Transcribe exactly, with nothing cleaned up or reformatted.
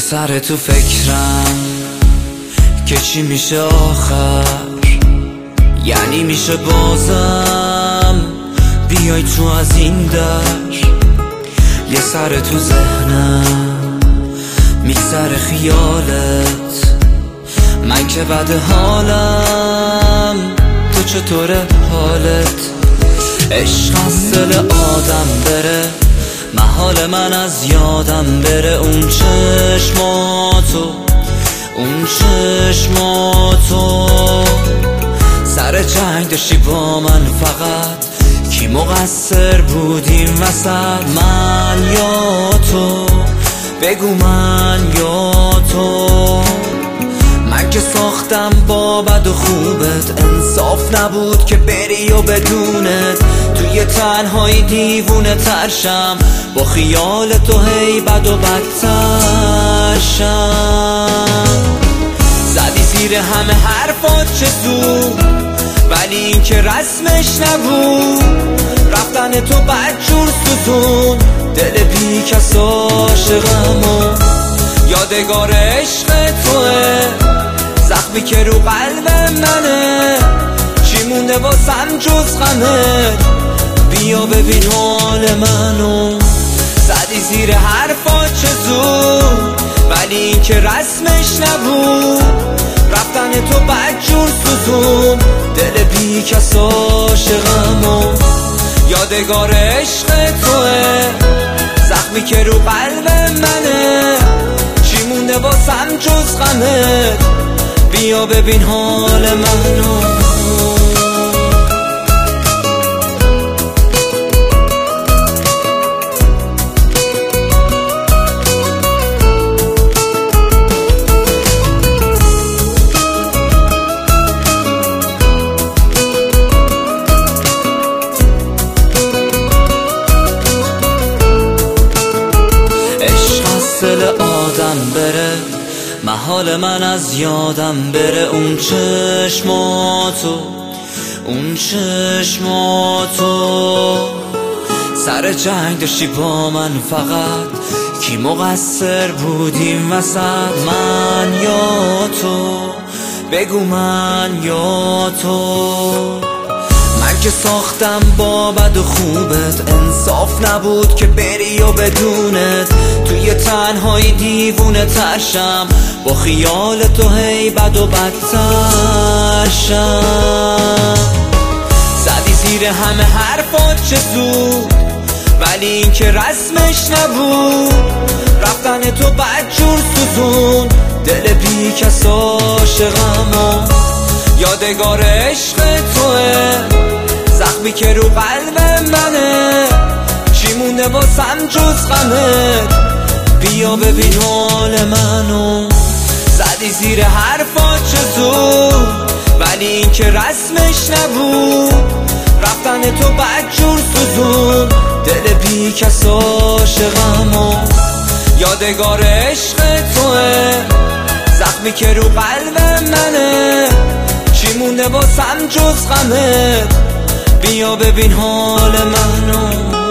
سر تو فکرم که چی میشه آخر، یعنی میشه بازم بیای تو از این در. یه سر تو ذهنم میگذره خیالت، من که بد حالم، تو چطوره حالت؟ عشق از دل آدم بره، محال من از یادم بره. اون چشماتو، اون چشماتو، سر جنگ داشتی با من فقط، کی مقصر بودیم وسط؟ من یا تو؟ بگو من یا تو؟ من که ساختم با بد و خوبت، انصاف نبود که بری و بدونت توی تنهایی دیوونه ترشم، با خیال تو هی بد و بدتر شم. زدی زیر همه حرفات چه زود، ولی این که رسمش نبود. رفتن تو بدجور سوزون دل بی کس عاشقمو. یادگار عشق توه، زخمی که رو قلب منه، چی مونده واسم جز غمت؟ بیا ببین حال منو. زدی زیر حرفات چه زود، ولی این که رسمش نبود. رفتن تو بدجور سوزون دل بی کس عاشقمو. یادگار عشق توه، زخمی که رو قلب منه، چی مونده واسم جز غمت؟ بیا ببین حال منو. دل آدم بره، محال من از یادم بره. اون چشماتو، اون چشماتو، سر جنگ داشتی با من فقط، کی مقصر بودیم وسط؟ من یا تو؟ بگو من یا تو؟ من که ساختم با بد و خوبت، انصاف نبود که بری و بدونت توی تنهایی دیوونه ترشم، با خیال تو هی بد و بدتر شم. زدی زیر همه حرفات چه زود، ولی این که رسمش نبود. رفتن تو بدجور سوزون دل بی کس عاشقمو. یادگار عشق توه، زخمی که رو قلب منه، چی مونده واسم جز غمت؟ بیا ببین حال منو. زدی زیر حرفات چه زود، ولی این که رسمش نبود. رفتن تو بدجور سوزون دل بی کس عاشقمو. یادگار عشق توه، زخمی که رو قلب منه، چی مونده واسم جز غمت؟ بیا ببین حال منو.